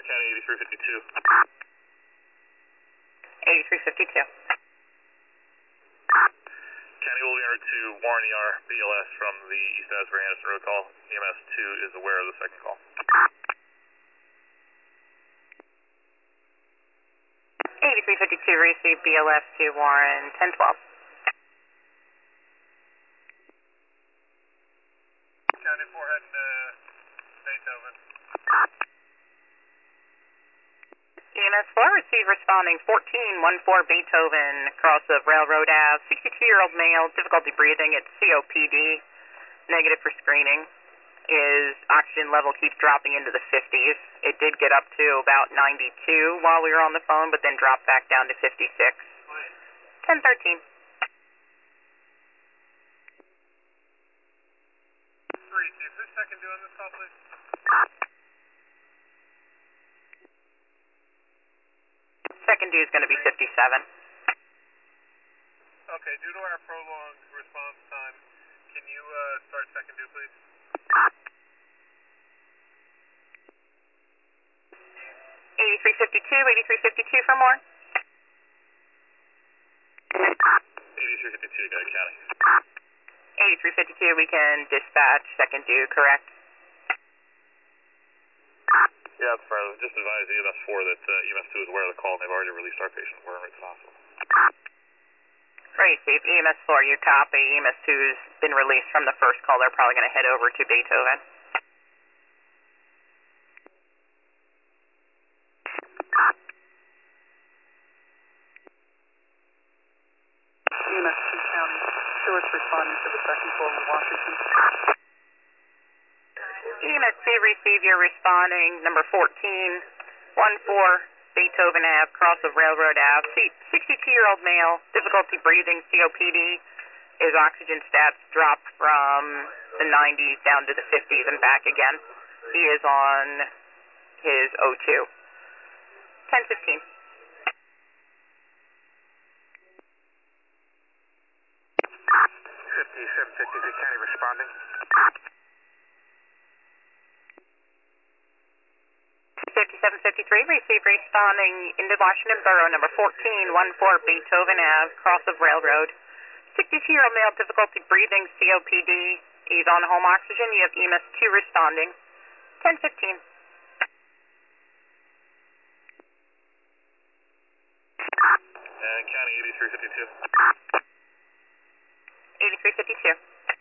County 8352. 8352. County will be ordered to Warren ER BLS from the East Asbury Anderson Road call. EMS 2 is aware of the second call. 8352, receive BLS to Warren 1012. County 4 heading to Beethoven. EMS 4, receive responding 1414 Beethoven, cross of Railroad Ave, 62-year-old male, difficulty breathing, it's COPD, negative for screening. His oxygen level keeps dropping into the 50s. It did get up to about 92 while we were on the phone, but then dropped back down to 56. 1013. 3, Chief. Who's second doing this call, please? Second due is going to be 57. Okay, due to our prolonged response time, can you start second due, please? 8352 for more. 8352, got it, County. 8352, we can dispatch second due, correct? Yeah, that's right. Just advise EMS 4 that EMS 2 is aware of the call and they've already released our patient. We're in the hospital. Receive EMS 4, you copy. EMS 2's been released from the first call. They're probably going to head over to Beethoven. EMS 2 County, Stewart's responding to the second call in Washington. EMS 2, receive your responding, number 1414 Beethoven Ave, cross of Railroad Ave, 62-year-old male, difficulty breathing, COPD. His oxygen stats dropped from the 90s down to the 50s and back again. He is on his O2. 1015. 5753 County responding. 5753, receive responding into Washington Borough, number 1414 Beethoven Ave, cross of Railroad. 62-year-old male, difficulty breathing, COPD. He's on home oxygen. You have EMS 2 responding. 1015. And County 8352. 8352.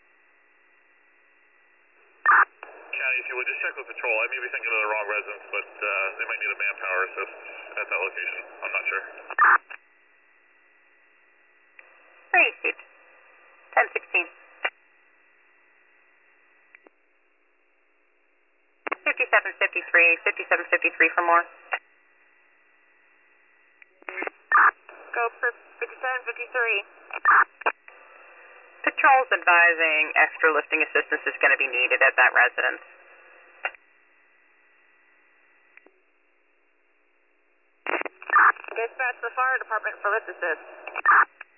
County, if you would, just check with patrol. I may be thinking of the wrong residence, but they might need a manpower assist at that location. I'm not sure. Received. 1016. 5753 for more. Go for 5753. Patrol's advising extra lifting assistance is going to be needed at that residence. Dispatch the fire department for lift assist.